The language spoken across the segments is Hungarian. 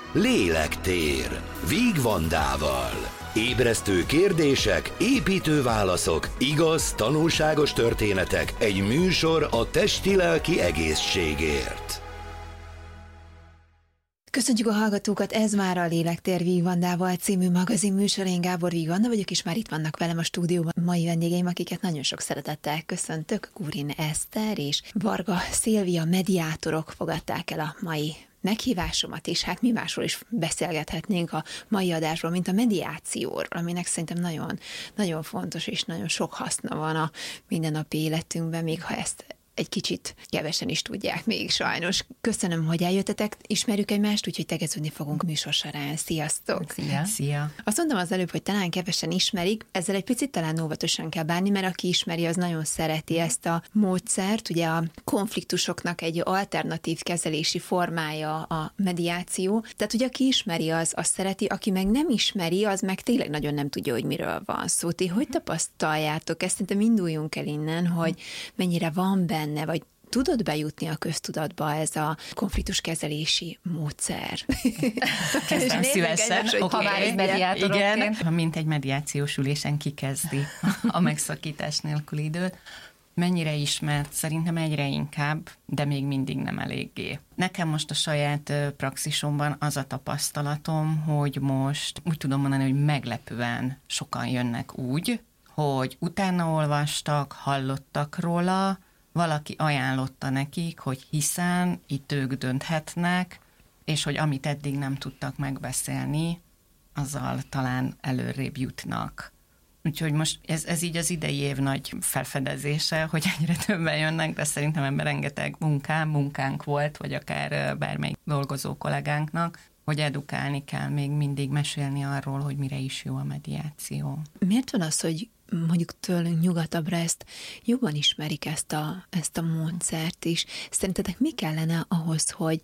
Lélektér, Víg Vandával. Ébresztő kérdések, építő válaszok, igaz, tanulságos történetek, egy műsor a testi-lelki egészségért. Köszöntjük a hallgatókat, ez már a Lélektér Víg Vandával című magazin műsor. Én Gábor Víg Vanda vagyok, és már itt vannak velem a stúdióban mai vendégeim, akiket nagyon sok szeretettel köszöntök. Gurin Eszter és Varga Szilvia mediátorok fogadták el a mai meghívásomat, és hát mi másról is beszélgethetnénk a mai adásról, mint a mediációról, aminek szerintem nagyon, nagyon fontos, és nagyon sok haszna van a mindennapi életünkben, még ha ezt egy kicsit kevesen is tudják még sajnos. Köszönöm, hogy eljöttetek, ismerjük egymást, úgyhogy tegeződni fogunk műsor során. Sziasztok! Szia! Szia! Azt mondtam az előbb, hogy talán kevesen ismerik, ezzel egy picit talán óvatosan kell bánni, mert aki ismeri, az nagyon szereti ezt a módszert. Ugye a konfliktusoknak egy alternatív kezelési formája a mediáció. Tehát, hogy aki ismeri, az szereti, aki meg nem ismeri, az meg tényleg nagyon nem tudja, hogy miről van szó. Ti hogy tapasztaljátok ezt? Szerintem induljunk el innen, hogy mennyire van benne, vagy tudod bejutni a köztudatba ez a konfliktuskezelési módszer? Kezdem szívesen, ha már egy mediátorokként. Igen, mint egy mediációs ülésen kikezdi a megszakítás nélküli időt. Mennyire ismert? Szerintem egyre inkább, de még mindig nem eléggé. Nekem most a saját praxisomban az a tapasztalatom, hogy most úgy tudom mondani, hogy meglepően sokan jönnek úgy, hogy utána olvastak, hallottak róla, valaki ajánlotta nekik, hogy hiszen itt ők dönthetnek, és hogy amit eddig nem tudtak megbeszélni, azzal talán előrébb jutnak. Úgyhogy most ez így az idei év nagy felfedezése, hogy egyre többen jönnek, de szerintem ebben rengeteg munkánk volt, vagy akár bármelyik dolgozó kollégánknak, hogy edukálni kell, még mindig mesélni arról, hogy mire is jó a mediáció. Miért van az, hogy mondjuk tőlünk nyugatabbra ezt jobban ismerik ezt a módszert is? Szerintetek mi kellene ahhoz, hogy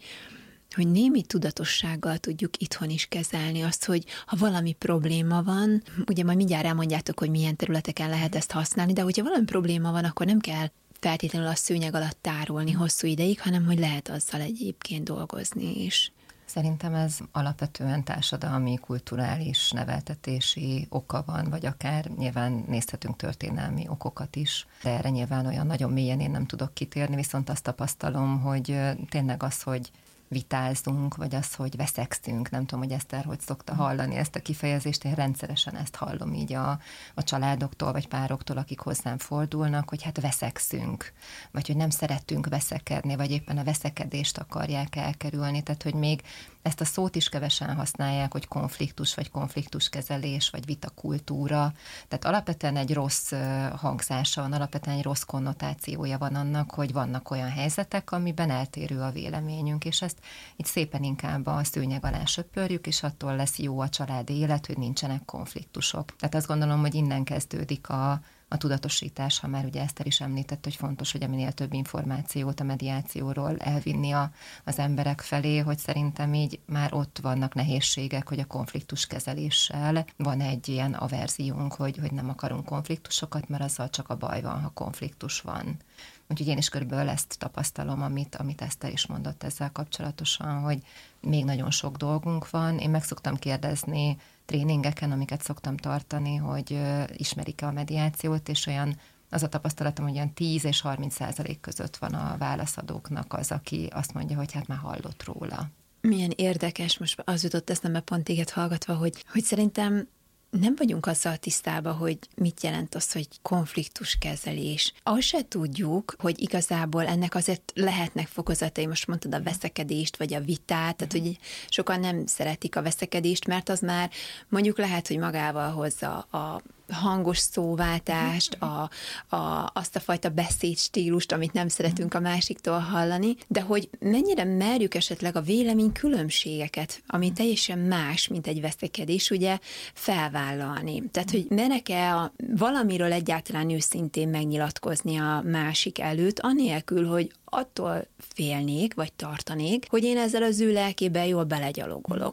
némi tudatossággal tudjuk itthon is kezelni azt, hogy ha valami probléma van, ugye majd mindjárt elmondjátok, hogy milyen területeken lehet ezt használni, de hogyha valami probléma van, akkor nem kell feltétlenül a szőnyeg alatt tárolni hosszú ideig, hanem hogy lehet azzal egyébként dolgozni is. Szerintem ez alapvetően társadalmi, kulturális, neveltetési oka van, vagy akár nyilván nézhetünk történelmi okokat is, de erre nyilván olyan nagyon mélyen én nem tudok kitérni, viszont azt tapasztalom, hogy tényleg az, hogy vitázunk, vagy az, hogy veszekszünk. Nem tudom, hogy Eszter hogy szokta hallani ezt a kifejezést, én rendszeresen ezt hallom így a családoktól, vagy pároktól, akik hozzám fordulnak, hogy hát veszekszünk, vagy hogy nem szeretünk veszekedni, vagy éppen a veszekedést akarják elkerülni, tehát hogy még ezt a szót is kevesen használják, hogy konfliktus, vagy konfliktuskezelés, vagy vitakultúra. Tehát alapvetően egy rossz hangzása van, alapvetően egy rossz konnotációja van annak, hogy vannak olyan helyzetek, amiben eltérő a véleményünk, és ezt itt szépen inkább a szőnyeg alá söpörjük, és attól lesz jó a családi élet, hogy nincsenek konfliktusok. Tehát azt gondolom, hogy innen kezdődik a tudatosítás, ha már ugye Eszter is említett, hogy fontos, hogy minél több információt a mediációról elvinni az emberek felé, hogy szerintem így már ott vannak nehézségek, hogy a konfliktuskezeléssel van egy ilyen averziónk, hogy nem akarunk konfliktusokat, mert azzal csak a baj van, ha konfliktus van. Úgyhogy én is körülbelül ezt tapasztalom, amit Eszter is mondott ezzel kapcsolatosan, hogy még nagyon sok dolgunk van. Én meg szoktam kérdezni tréningeken, amiket szoktam tartani, hogy ismerik-e a mediációt, és olyan az a tapasztalatom, hogy olyan 10 és 30% között van a válaszadóknak az, aki azt mondja, hogy hát már hallott róla. Milyen érdekes, most az jutott eszembe pont téged hallgatva, hogy szerintem nem vagyunk azzal tisztában, hogy mit jelent az, hogy konfliktuskezelés. Azt se tudjuk, hogy igazából ennek azért lehetnek fokozatai, most mondtad a veszekedést, vagy a vitát, tehát hogy sokan nem szeretik a veszekedést, mert az már mondjuk lehet, hogy magával hozza a hangos szóváltást, azt a fajta beszédstílust, amit nem szeretünk a másiktól hallani, de hogy mennyire merjük esetleg a vélemény különbségeket, ami teljesen más, mint egy veszekedés, ugye felvállalni. Tehát, hogy merek-e valamiről egyáltalán őszintén megnyilatkozni a másik előtt, anélkül, hogy attól félnék, vagy tartanék, hogy én ezzel az ő lelkébe jól belegyalogolok.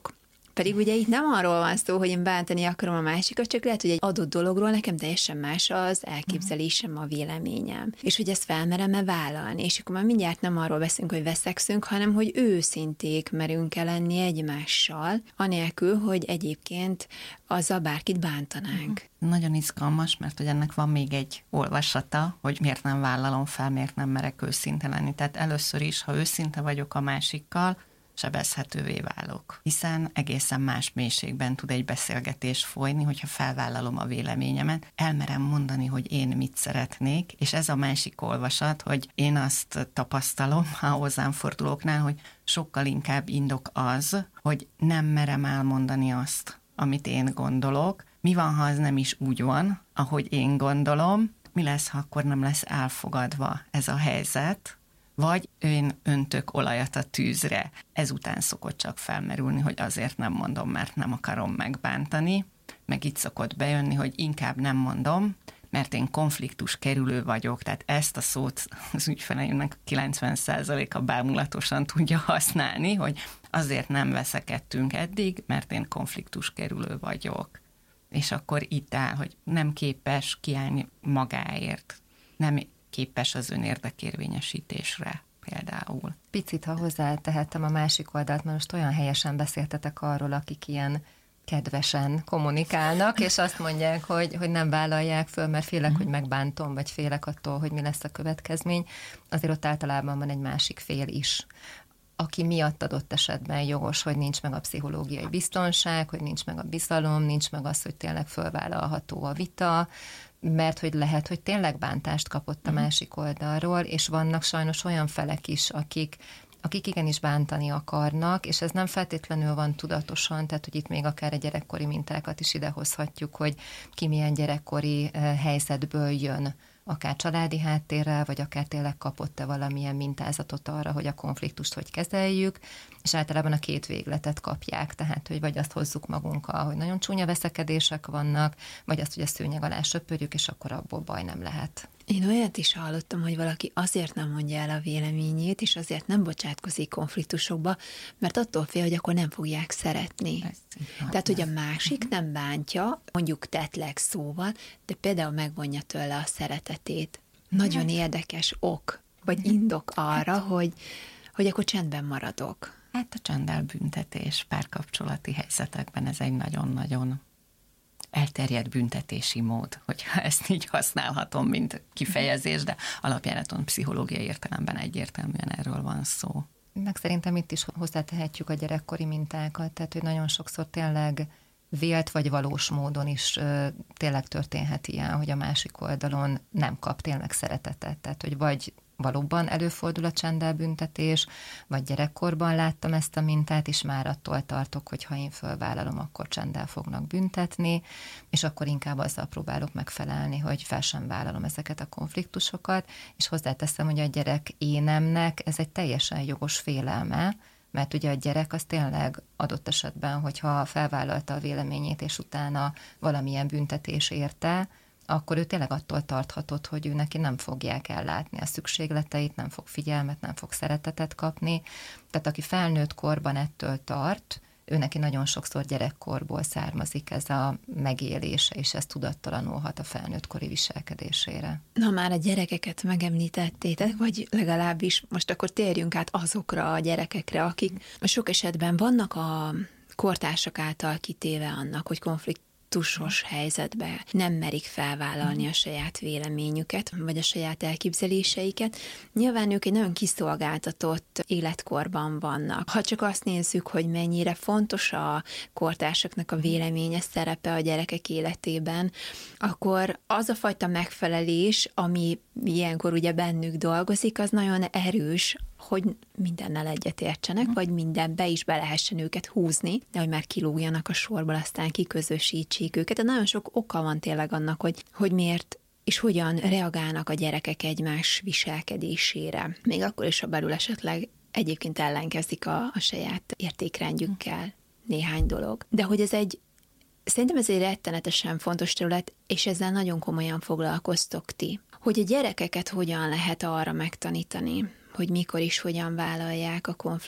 Pedig ugye itt nem arról van szó, hogy én bántani akarom a másikat, csak lehet, hogy egy adott dologról nekem teljesen más az elképzelésem, a véleményem. És hogy ezt felmerem-e vállalni. És akkor már mindjárt nem arról beszélünk, hogy veszekszünk, hanem hogy őszinték merünk-e lenni egymással, anélkül, hogy egyébként azzal bárkit bántanánk. Nagyon izgalmas, mert hogy ennek van még egy olvasata, hogy miért nem vállalom fel, miért nem merek őszinte lenni. Tehát először is, ha őszinte vagyok a másikkal, sebezhetővé válok. Hiszen egészen más mélységben tud egy beszélgetés folyni, hogyha felvállalom a véleményemet, elmerem mondani, hogy én mit szeretnék, és ez a másik olvasat, hogy én azt tapasztalom a hozzám fordulóknál, hogy sokkal inkább indok az, hogy nem merem elmondani azt, amit én gondolok. Mi van, ha az nem is úgy van, ahogy én gondolom? Mi lesz, ha akkor nem lesz elfogadva ez a helyzet? Vagy én öntök olajat a tűzre. Ezután szokott csak felmerülni, hogy azért nem mondom, mert nem akarom megbántani, meg itt szokott bejönni, hogy inkább nem mondom, mert én konfliktus kerülő vagyok, tehát ezt a szót az ügyfeleimnek 90%-a bámulatosan tudja használni, hogy azért nem veszekedtünk eddig, mert én konfliktus kerülő vagyok. És akkor itt áll, hogy nem képes kiállni magáért, nem képes az önérdekérvényesítésre például. Picit, ha hozzátehettem a másik oldalt, mert most olyan helyesen beszéltetek arról, akik ilyen kedvesen kommunikálnak, és azt mondják, hogy nem vállalják föl, mert félek, hogy megbántom, vagy félek attól, hogy mi lesz a következmény. Azért ott általában van egy másik fél is, aki miatt adott esetben jogos, hogy nincs meg a pszichológiai biztonság, hogy nincs meg a bizalom, nincs meg az, hogy tényleg fölvállalható a vita, mert hogy lehet, hogy tényleg bántást kapott a másik oldalról, és vannak sajnos olyan felek is, akik igenis bántani akarnak, és ez nem feltétlenül van tudatosan, tehát hogy itt még akár a gyerekkori mintákat is idehozhatjuk, hogy ki milyen gyerekkori helyzetből jön, akár családi háttérrel, vagy akár tényleg kapott-e valamilyen mintázatot arra, hogy a konfliktust hogy kezeljük, és általában a két végletet kapják, tehát hogy vagy azt hozzuk magunkkal, hogy nagyon csúnya veszekedések vannak, vagy azt, hogy a szőnyeg alá söpörjük, és akkor abból baj nem lehet. Én olyat is hallottam, hogy valaki azért nem mondja el a véleményét, és azért nem bocsátkozik konfliktusokba, mert attól fél, hogy akkor nem fogják szeretni. Tehát, hogy a másik nem bántja, mondjuk tettleg szóval, de például megvonja tőle a szeretetét. Nagyon érdekes ok, vagy indok arra, hogy akkor csendben maradok. Hát a csendelbüntetés párkapcsolati helyzetekben ez egy nagyon-nagyon elterjedt büntetési mód, hogyha ezt így használhatom, mint kifejezés, de alapjáraton pszichológiai értelemben egyértelműen erről van szó. Meg szerintem itt is hozzátehetjük a gyerekkori mintákat, tehát hogy nagyon sokszor tényleg vélt vagy valós módon is tényleg történhet ilyen, hogy a másik oldalon nem kap tényleg szeretetet, tehát hogy vagy valóban előfordul a csendelbüntetés, vagy gyerekkorban láttam ezt a mintát, és már attól tartok, hogy ha én fölvállalom, akkor csenddel fognak büntetni, és akkor inkább azzal próbálok megfelelni, hogy fel sem vállalom ezeket a konfliktusokat, és hozzáteszem, hogy a gyerek énemnek ez egy teljesen jogos félelme, mert ugye a gyerek az tényleg adott esetben, hogyha felvállalta a véleményét, és utána valamilyen büntetés érte, akkor ő tényleg attól tarthatott, hogy ő neki nem fogják ellátni a szükségleteit, nem fog figyelmet, nem fog szeretetet kapni. Tehát aki felnőtt korban ettől tart, ő neki nagyon sokszor gyerekkorból származik ez a megélése, és ez tudattalanulhat a felnőttkori viselkedésére. Na már a gyerekeket megemlítettétek, vagy legalábbis most akkor térjünk át azokra a gyerekekre, akik sok esetben vannak a kortársak által kitéve annak, hogy konfliktusos helyzetbe nem merik felvállalni a saját véleményüket, vagy a saját elképzeléseiket. Nyilván ők egy nagyon kiszolgáltatott életkorban vannak. Ha csak azt nézzük, hogy mennyire fontos a kortársaknak a véleménye, szerepe a gyerekek életében, akkor az a fajta megfelelés, ami ilyenkor ugye bennük dolgozik, az nagyon erős, hogy mindennel egyetértsenek, vagy mindenbe is be lehessen őket húzni, de hogy már kilógjanak a sorból, aztán kiközösítsék őket. De nagyon sok oka van tényleg annak, hogy miért és hogyan reagálnak a gyerekek egymás viselkedésére. Még akkor is, ha belül esetleg egyébként ellenkezik a saját értékrendjükkel néhány dolog. De hogy szerintem ez egy rettenetesen fontos terület, és ezzel nagyon komolyan foglalkoztok ti. Hogy a gyerekeket hogyan lehet arra megtanítani, hogy mikor is hogyan vállalják a konfliktus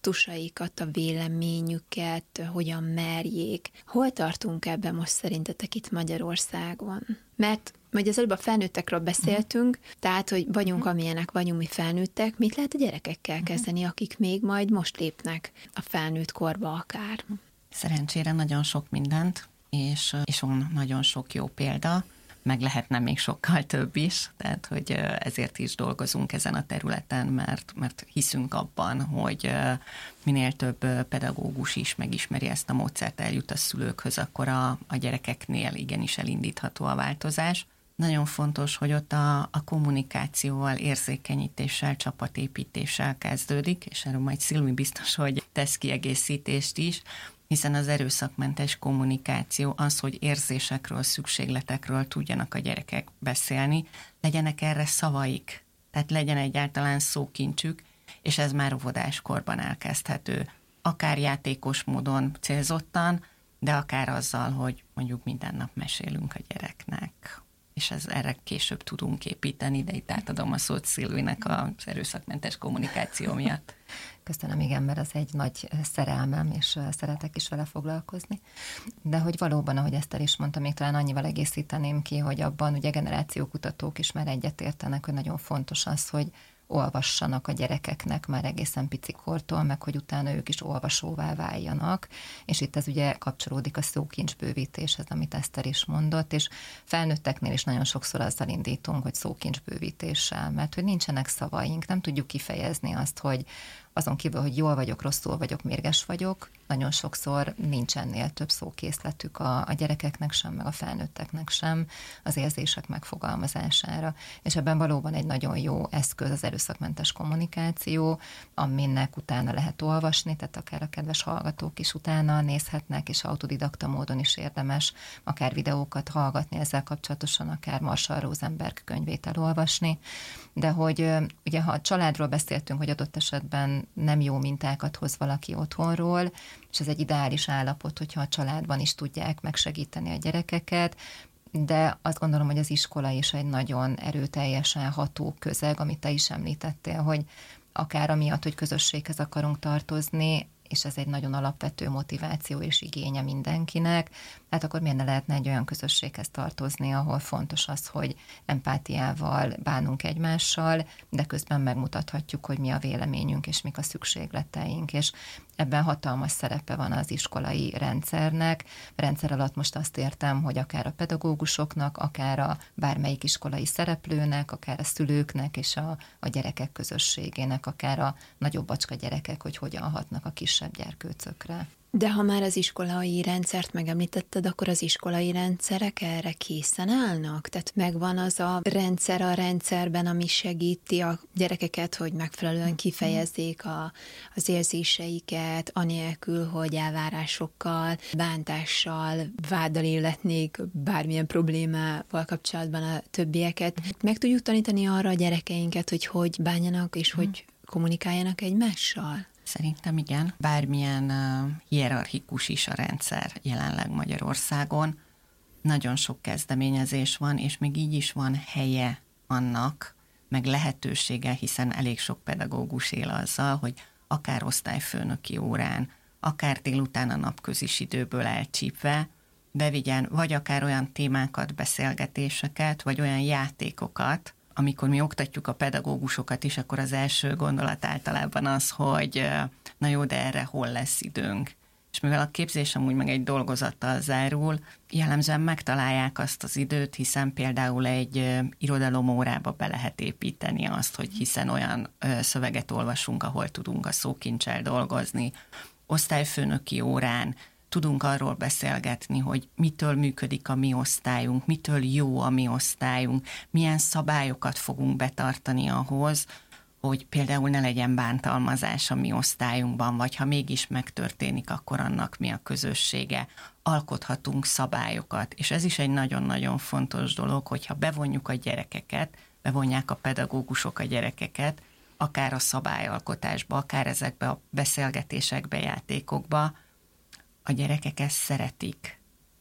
konfliktusaikat, a véleményüket, hogyan merjék. Hol tartunk ebben most szerintetek itt Magyarországon? Mert vagy az előbb a felnőttekről beszéltünk, tehát, hogy vagyunk amilyenek vagyunk mi felnőttek, mit lehet a gyerekekkel kezdeni, akik még majd most lépnek a felnőtt korba akár? Szerencsére nagyon sok mindent, és van nagyon sok jó példa, meg lehetne még sokkal több is, tehát hogy ezért is dolgozunk ezen a területen, mert hiszünk abban, hogy minél több pedagógus is megismeri ezt a módszert, eljut a szülőkhöz, akkor a gyerekeknél igenis elindítható a változás. Nagyon fontos, hogy ott a kommunikációval, érzékenyítéssel, csapatépítéssel kezdődik, és erről majd Szilvi biztos, hogy tesz kiegészítést is, hiszen az erőszakmentes kommunikáció az, hogy érzésekről, szükségletekről tudjanak a gyerekek beszélni, legyenek erre szavaik, tehát legyen egyáltalán szókincsük, és ez már óvodáskorban elkezdhető. Akár játékos módon célzottan, de akár azzal, hogy mondjuk minden nap mesélünk a gyereknek. És erre később tudunk építeni, de itt átadom a szót Szilvinek az erőszakmentes kommunikáció miatt. Köszönöm, igen, mert az egy nagy szerelmem, és szeretek is vele foglalkozni. De hogy valóban, ahogy Eszter is mondta, még talán annyival egészíteném ki, hogy abban ugye generációkutatók is már egyetértenek, hogy nagyon fontos az, hogy olvassanak a gyerekeknek már egészen picikortól, meg hogy utána ők is olvasóvá váljanak, és itt ez ugye kapcsolódik a szókincsbővítéshez, amit Eszter is mondott, és felnőtteknél is nagyon sokszor azzal indítunk, hogy szókincsbővítéssel, mert hogy nincsenek szavaink, nem tudjuk kifejezni azt, hogy azon kívül, hogy jól vagyok, rosszul vagyok, mérges vagyok, nagyon sokszor nincs ennél több szókészletük a gyerekeknek sem, meg a felnőtteknek sem az érzések megfogalmazására. És ebben valóban egy nagyon jó eszköz az erőszakmentes kommunikáció, aminek utána lehet olvasni, tehát akár a kedves hallgatók is utána nézhetnek, és autodidakta módon is érdemes akár videókat hallgatni ezzel kapcsolatosan, akár Marshall Rosenberg könyvét elolvasni. De hogy ugye ha a családról beszéltünk, hogy adott esetben nem jó mintákat hoz valaki otthonról, és ez egy ideális állapot, hogyha a családban is tudják megsegíteni a gyerekeket, de azt gondolom, hogy az iskola is egy nagyon erőteljesen ható közeg, amit te is említettél, hogy akár amiatt, hogy közösséghez akarunk tartozni, és ez egy nagyon alapvető motiváció és igénye mindenkinek, hát akkor miért ne lehetne egy olyan közösséghez tartozni, ahol fontos az, hogy empátiával bánunk egymással, de közben megmutathatjuk, hogy mi a véleményünk, és mik a szükségleteink, és ebben hatalmas szerepe van az iskolai rendszernek. A rendszer alatt most azt értem, hogy akár a pedagógusoknak, akár a bármelyik iskolai szereplőnek, akár a szülőknek és a gyerekek közösségének, akár a nagyobb bacska gyerekek, hogy hogyan hatnak a kisebb gyerkőcökre. De ha már az iskolai rendszert megemlítetted, akkor az iskolai rendszerek erre készen állnak? Tehát megvan az a rendszer a rendszerben, ami segíti a gyerekeket, hogy megfelelően kifejezzék az érzéseiket, anélkül, hogy elvárásokkal, bántással, váddal illetnék bármilyen problémával kapcsolatban a többieket. Meg tudjuk tanítani arra a gyerekeinket, hogy bánjanak és hogy kommunikáljanak egymással? Szerintem igen. Bármilyen hierarchikus is a rendszer jelenleg Magyarországon. Nagyon sok kezdeményezés van, és még így is van helye annak, meg lehetősége, hiszen elég sok pedagógus él azzal, hogy akár osztályfőnöki órán, akár délután a napközis időből elcsípve bevigyen, vagy akár olyan témákat, beszélgetéseket, vagy olyan játékokat, amikor mi oktatjuk a pedagógusokat is, akkor az első gondolat általában az, hogy na jó, de erre hol lesz időnk. És mivel a képzés amúgy meg egy dolgozattal zárul, jellemzően megtalálják azt az időt, hiszen például egy irodalomórába be lehet építeni azt, hogy hiszen olyan szöveget olvasunk, ahol tudunk a szókincsel dolgozni. Osztályfőnöki órán tudunk arról beszélgetni, hogy mitől működik a mi osztályunk, mitől jó a mi osztályunk, milyen szabályokat fogunk betartani ahhoz, hogy például ne legyen bántalmazás a mi osztályunkban, vagy ha mégis megtörténik, akkor annak mi a közössége. Alkothatunk szabályokat, és ez is egy nagyon-nagyon fontos dolog, hogyha bevonjuk a gyerekeket, bevonják a pedagógusok a gyerekeket, akár a szabályalkotásba, akár ezekbe a beszélgetésekbe, játékokba, a gyerekek ezt szeretik.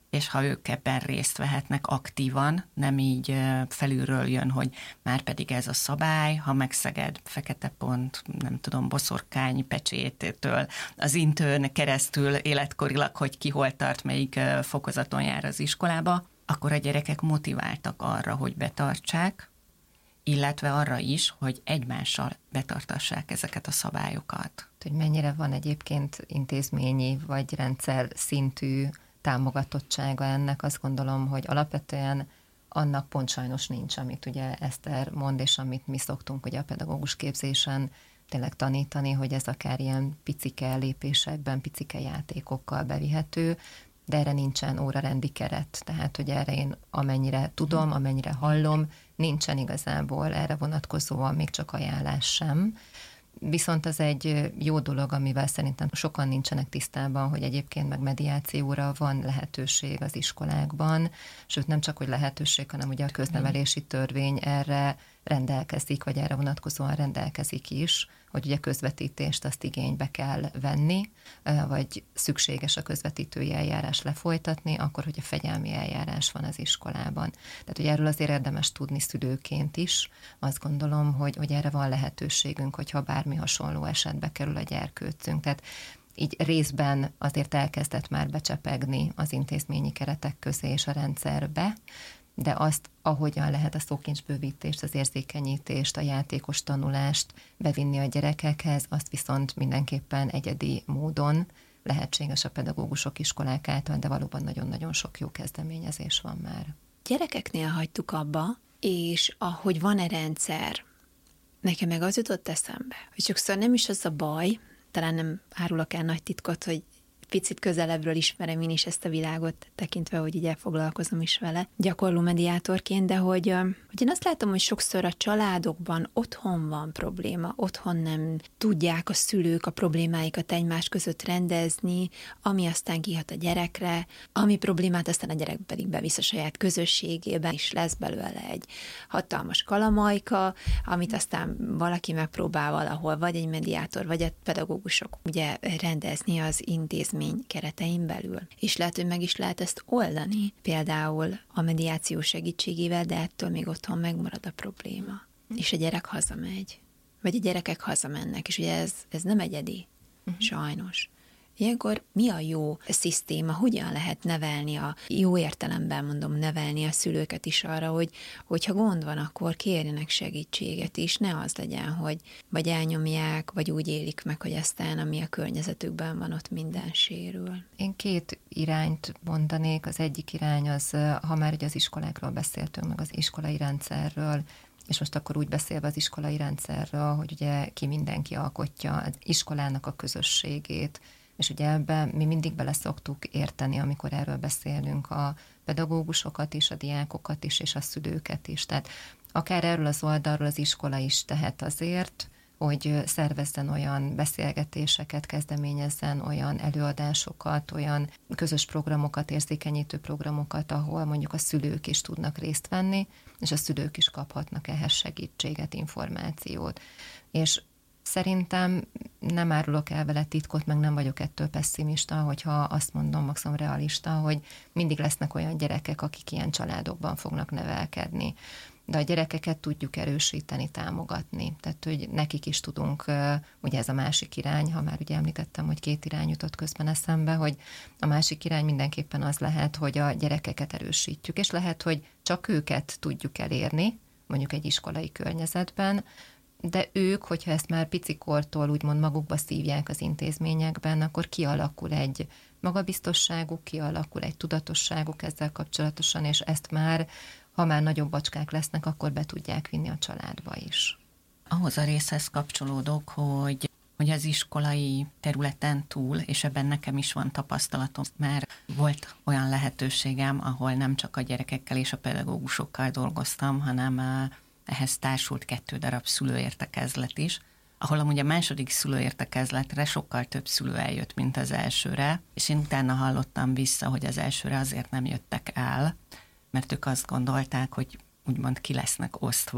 és ha ők ebben részt vehetnek aktívan, nem így felülről jön, hogy már pedig ez a szabály, ha megszeged fekete pont, nem tudom, boszorkány pecsétől, az intőn keresztül életkorilag, hogy ki hol tart, melyik fokozaton jár az iskolába, akkor a gyerekek motiváltak arra, hogy betartsák, illetve arra is, hogy egymással betartassák ezeket a szabályokat. Hogy mennyire van egyébként intézményi vagy rendszer szintű támogatottsága ennek, azt gondolom, hogy alapvetően annak pont sajnos nincs, amit ugye Eszter mond, és amit mi szoktunk ugye a pedagógus képzésen tényleg tanítani, hogy ez akár ilyen picike lépésekben, picike játékokkal bevihető, de erre nincsen órarendi keret, tehát hogy erre én amennyire tudom, amennyire hallom, nincsen igazából erre vonatkozóan még csak ajánlás sem. Viszont az egy jó dolog, amivel szerintem sokan nincsenek tisztában, hogy egyébként meg mediációra van lehetőség az iskolákban, sőt nem csak, hogy lehetőség, hanem ugye a köznevelési törvény erre rendelkezik, vagy erre vonatkozóan rendelkezik is, hogy ugye közvetítést azt igénybe kell venni, vagy szükséges a közvetítői eljárás lefolytatni, akkor, hogy a fegyelmi eljárás van az iskolában. Tehát, hogy erről azért érdemes tudni szülőként is. Azt gondolom, hogy erre van lehetőségünk, hogyha bármi hasonló esetbe kerül a gyerkőcünk. Tehát így részben azért elkezdett már becsepegni az intézményi keretek közé és a rendszerbe, de azt, ahogyan lehet a szókincsbővítést, az érzékenyítést, a játékos tanulást bevinni a gyerekekhez, azt viszont mindenképpen egyedi módon lehetséges a pedagógusok, iskolák által, de valóban nagyon-nagyon sok jó kezdeményezés van már. Gyerekeknél hagytuk abba, és ahogy van-e rendszer, nekem meg az jutott eszembe, hogy sokszor nem is az a baj, talán nem árulok el nagy titkot, hogy picit közelebbről ismerem én is ezt a világot, tekintve, hogy így elfoglalkozom is vele, gyakorló mediátorként, de hogy én azt látom, hogy sokszor a családokban otthon van probléma, otthon nem tudják a szülők a problémáikat egymás között rendezni, ami aztán kihat a gyerekre, ami problémát aztán a gyerek pedig bevisz a saját közösségében, és lesz belőle egy hatalmas kalamajka, amit aztán valaki megpróbál valahol, vagy egy mediátor, vagy a pedagógusok ugye rendezni az intézmény keretein belül. És lehet, hogy meg is lehet ezt oldani, például a mediáció segítségével, de ettől még otthon megmarad a probléma. És a gyerek hazamegy. Vagy a gyerekek hazamennek, és ugye ez nem egyedi, sajnos. Ilyenkor mi a jó szisztéma, hogyan lehet nevelni, a jó értelemben mondom, nevelni a szülőket is arra, hogy ha gond van, akkor kérjenek segítséget is, ne az legyen, hogy vagy elnyomják, vagy úgy élik meg, hogy aztán ami a környezetükben van, ott minden sérül. Én 2 irányt mondanék. Az egyik irány az, ha már ugye az iskolákról beszéltünk, meg az iskolai rendszerről, és most akkor úgy beszélve az iskolai rendszerről, hogy ugye mindenki alkotja az iskolának a közösségét, és ugye ebben mi mindig bele szoktuk érteni, amikor erről beszélünk, a pedagógusokat is, a diákokat is, és a szülőket is. Tehát akár erről az oldalról az iskola is tehet azért, hogy szervezzen olyan beszélgetéseket, kezdeményezzen olyan előadásokat, olyan közös programokat, érzékenyítő programokat, ahol mondjuk a szülők is tudnak részt venni, és a szülők is kaphatnak ehhez segítséget, információt. És szerintem nem árulok el vele titkot, meg nem vagyok ettől pesszimista, hogyha azt mondom, maximum realista, hogy mindig lesznek olyan gyerekek, akik ilyen családokban fognak nevelkedni. De a gyerekeket tudjuk erősíteni, támogatni. Tehát, hogy nekik is tudunk, ugye ez a másik irány, ha már ugye említettem, hogy 2 irány jutott közben eszembe, hogy a másik irány mindenképpen az lehet, hogy a gyerekeket erősítjük, és lehet, hogy csak őket tudjuk elérni, mondjuk egy iskolai környezetben, de ők, hogyha ezt már picikortól úgymond magukba szívják az intézményekben, akkor kialakul egy magabiztosságuk, kialakul egy tudatosságuk ezzel kapcsolatosan, és ezt már, ha már nagyobb bacskák lesznek, akkor be tudják vinni a családba is. Ahhoz a részhez kapcsolódok, hogy az iskolai területen túl, és ebben nekem is van tapasztalatom, mert volt olyan lehetőségem, ahol nem csak a gyerekekkel és a pedagógusokkal dolgoztam, hanem ehhez társult 2 darab szülőértekezlet is, ahol amúgy a második szülőértekezletre sokkal több szülő eljött, mint az elsőre, és én utána hallottam vissza, hogy az elsőre azért nem jöttek el, mert ők azt gondolták, hogy úgymond ki lesznek osztva,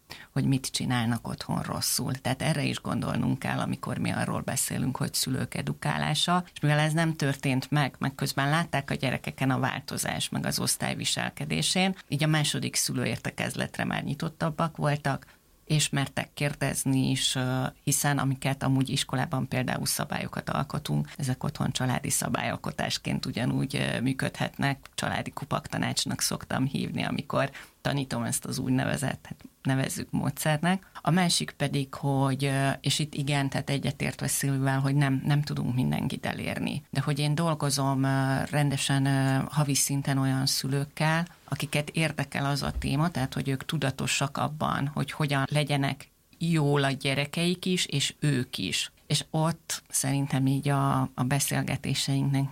hogy mit csinálnak otthon rosszul. Tehát erre is gondolnunk kell, amikor mi arról beszélünk, hogy szülők edukálása, és mivel ez nem történt meg közben látták a gyerekeken a változást, meg az osztály viselkedésén, így a második szülőértekezletre már nyitottabbak voltak, és mertek kérdezni is, hiszen amiket amúgy iskolában például szabályokat alkotunk, ezek otthon családi szabályalkotásként ugyanúgy működhetnek, családi kupaktanácsnak szoktam hívni, amikor tanítom ezt az úgynevezett, nevezzük módszernek. A másik pedig, hogy, és itt igen, tehát egyetértve Szilvivel, hogy nem tudunk mindenkit elérni, de hogy én dolgozom rendesen havi szinten olyan szülőkkel, akiket érdekel az a téma, tehát hogy ők tudatosak abban, hogy hogyan legyenek jól a gyerekeik is, és ők is. És ott szerintem így a beszélgetéseinknek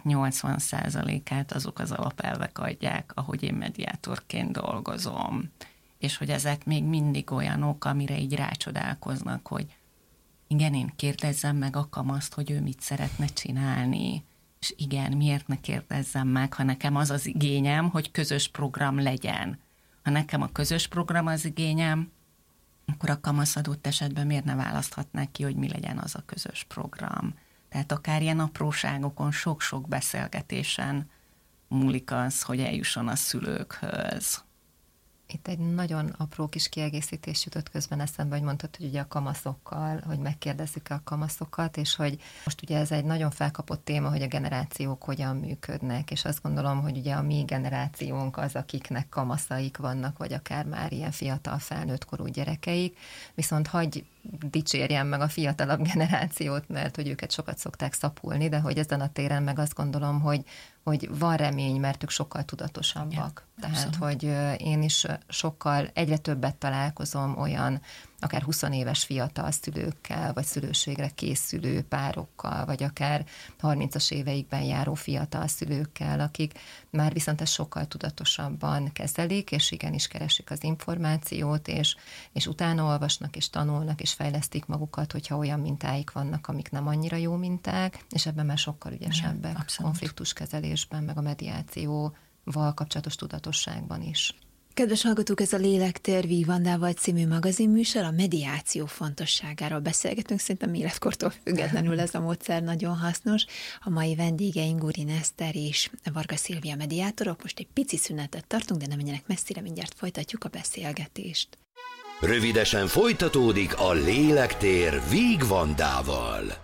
80%-át azok az alapelvek adják, ahogy én mediátorként dolgozom. És hogy ezek még mindig olyanok, amire így rácsodálkoznak, hogy igen, én kérdezzem meg a kamaszt, hogy ő mit szeretne csinálni, és igen, miért ne kérdezzem meg, ha nekem az az igényem, hogy közös program legyen. Ha nekem a közös program az igényem, akkor a kamasz adott esetben miért ne választhatnák ki, hogy mi legyen az a közös program. Tehát akár ilyen apróságokon, sok-sok beszélgetésen múlik az, hogy eljusson a szülőkhöz. Itt egy nagyon apró kis kiegészítés jutott közben eszembe, hogy mondtad, hogy ugye a kamaszokkal, hogy megkérdezzük a kamaszokat, és hogy most ugye ez egy nagyon felkapott téma, hogy a generációk hogyan működnek, és azt gondolom, hogy ugye a mi generációnk az, akiknek kamaszaik vannak, vagy akár már ilyen fiatal felnőtt korú gyerekeik, viszont hagyj dicsérjem meg a fiatalabb generációt, mert hogy őket sokat szokták szapulni, de hogy ezen a téren meg azt gondolom, hogy van remény, mert ők sokkal tudatosabbak. Ja, tehát, hogy én is sokkal, egyre többet találkozom olyan akár 20 éves fiatal szülőkkel, vagy szülőségre készülő párokkal, vagy akár 30-as éveikben járó fiatal szülőkkel, akik már viszont ezt sokkal tudatosabban kezelik, és igenis keresik az információt, és utána olvasnak, és tanulnak, és fejlesztik magukat, hogyha olyan mintáik vannak, amik nem annyira jó minták, és ebben már sokkal ügyesebbek, konfliktuskezelésben, meg a mediációval kapcsolatos tudatosságban is. Kedves hallgatók, ez a Lélektér Víg Vandával című magazinműsor, a mediáció fontosságáról beszélgetünk, szerintem életkortól függetlenül ez a módszer nagyon hasznos. A mai vendégeink Gurin Eszter és Varga Szilvia mediátorok, most egy pici szünetet tartunk, de nem menjenek messzire, mindjárt folytatjuk a beszélgetést. Rövidesen folytatódik a Lélektér Víg Vandával.